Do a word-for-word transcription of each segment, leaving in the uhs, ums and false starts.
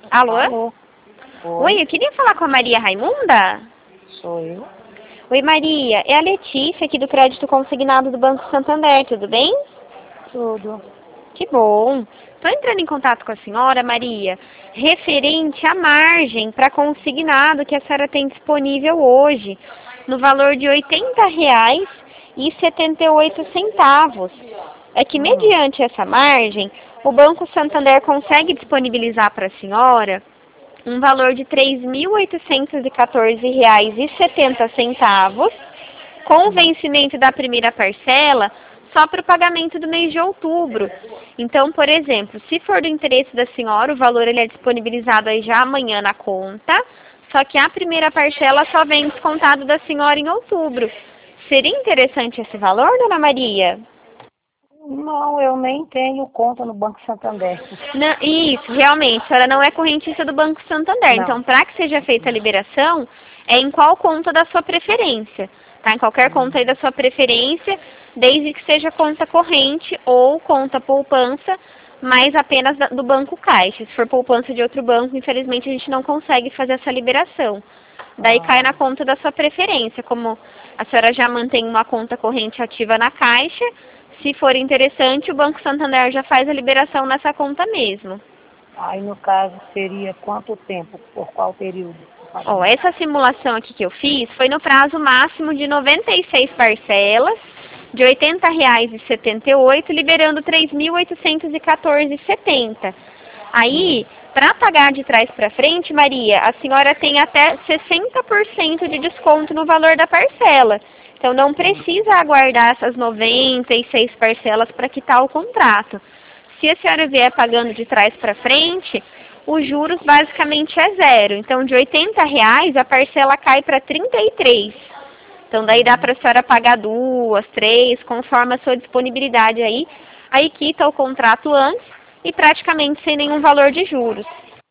Alô? Alô? Oi, eu queria falar com a Maria Raimunda. Sou eu. Oi, Maria. É a Letícia aqui do Crédito Consignado do Banco Santander, tudo bem? Tudo. Que bom. Estou entrando em contato com a senhora, Maria, referente à margem para consignado que a senhora tem disponível hoje, no valor de oitenta reais e setenta e oito centavos. É que, Hum. mediante essa margem, o Banco Santander consegue disponibilizar para a senhora um valor de três mil oitocentos e quatorze reais e setenta centavos, com o vencimento da primeira parcela só para o pagamento do mês de outubro. Então, por exemplo, se for do interesse da senhora, o valor ele é disponibilizado aí já amanhã na conta, só que a primeira parcela só vem descontado da senhora em outubro. Seria interessante esse valor, dona Maria? Não, eu nem tenho conta no Banco Santander. Não, isso, realmente, a senhora não é correntista do Banco Santander. Não. Então, para que seja feita a liberação, é em qual conta da sua preferência. Tá? Em qualquer conta aí da sua preferência, desde que seja conta corrente ou conta poupança, mas apenas do Banco Caixa. Se for poupança de outro banco, infelizmente a gente não consegue fazer essa liberação. Daí cai na conta da sua preferência. Como a senhora já mantém uma conta corrente ativa na Caixa, se for interessante, o Banco Santander já faz a liberação nessa conta mesmo. Aí, no caso, seria quanto tempo? Por qual período? Ó, essa simulação aqui que eu fiz foi no prazo máximo de noventa e seis parcelas, de oitenta reais e setenta e oito, liberando três mil oitocentos e quatorze reais e setenta centavos. Aí, para pagar de trás para frente, Maria, a senhora tem até sessenta por cento de desconto no valor da parcela. Então, não precisa aguardar essas noventa e seis parcelas para quitar o contrato. Se a senhora vier pagando de trás para frente, os juros basicamente é zero. Então, de oitenta reais, a parcela cai para trinta e três. Então, daí dá para a senhora pagar duas, três, conforme a sua disponibilidade aí. Aí quita o contrato antes e praticamente sem nenhum valor de juros.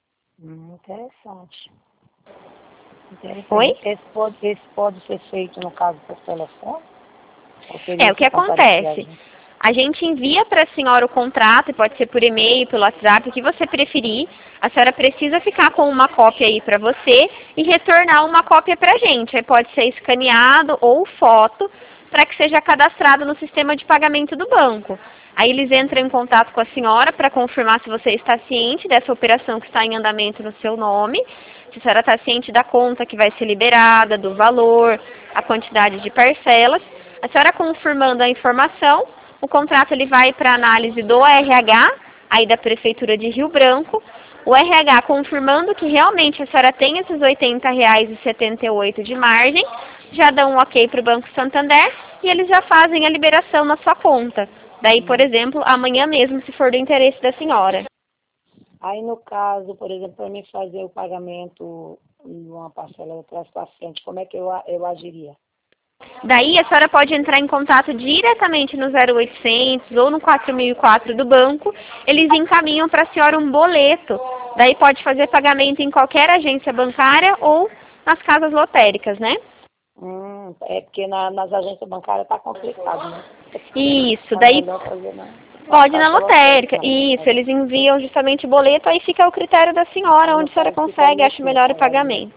Hum, interessante. Interessante. Oi? Esse pode, esse pode ser feito, no caso, por telefone? É, o que acontece? A gente envia para a senhora o contrato, pode ser por e-mail, pelo WhatsApp, o que você preferir. A senhora precisa ficar com uma cópia aí para você e retornar uma cópia para a gente. Aí pode ser escaneado ou foto para que seja cadastrado no sistema de pagamento do banco. Aí eles entram em contato com a senhora para confirmar se você está ciente dessa operação que está em andamento no seu nome, se a senhora está ciente da conta que vai ser liberada, do valor, a quantidade de parcelas. A senhora confirmando a informação, o contrato ele vai para análise do R H, aí da Prefeitura de Rio Branco. O R H confirmando que realmente a senhora tem esses oitenta reais e setenta e oito de margem, já dão um ok para o Banco Santander e eles já fazem a liberação na sua conta. Daí, por exemplo, amanhã mesmo, se for do interesse da senhora. Aí, no caso, por exemplo, para mim fazer o pagamento em uma parcela atrás para frente, como é que eu, eu agiria? Daí a senhora pode entrar em contato diretamente no zero oitocentos ou no quatro mil e quatro do banco. Eles encaminham para a senhora um boleto. Daí pode fazer pagamento em qualquer agência bancária ou nas casas lotéricas, né? Hum, é porque na, nas agências bancárias está complicado, né? Isso, daí pode ir na lotérica. Isso, eles enviam justamente o boleto, aí fica ao critério da senhora, onde a senhora consegue, acha melhor o pagamento.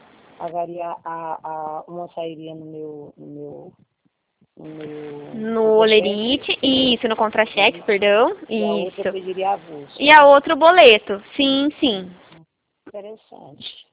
Pagaria a, a, uma sairia no meu, no meu, no meu... No olerite, isso, no contra-cheque, perdão, e a isso. outra eu pediria avulso. E a outra o boleto, sim, sim. Interessante.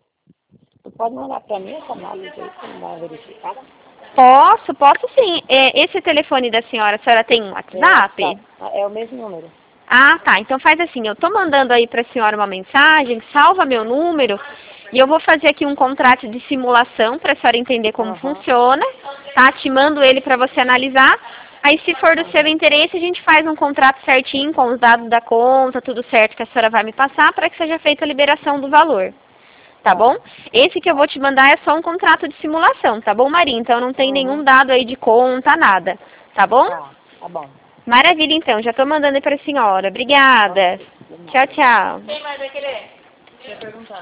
Tu pode mandar para mim essa análise aí, para dar uma verificada? Posso, posso sim. É, esse telefone da senhora, a senhora tem um WhatsApp? É, é o mesmo número. Ah, tá. Então faz assim, eu tô mandando aí para a senhora uma mensagem, salva meu número, e eu vou fazer aqui um contrato de simulação para a senhora entender como Uhum. funciona, tá? Te mando ele para você analisar. Aí, se for do seu interesse, a gente faz um contrato certinho com os dados da conta, tudo certo que a senhora vai me passar, para que seja feita a liberação do valor. Tá bom? Esse que eu vou te mandar é só um contrato de simulação, tá bom, Maria? Então não tem Uhum. nenhum dado aí de conta, nada. Tá bom? Tá, tá bom. Maravilha, então. Já tô mandando aí para a senhora. Obrigada. Tchau, tchau. Quem mais vai querer? Quer perguntar?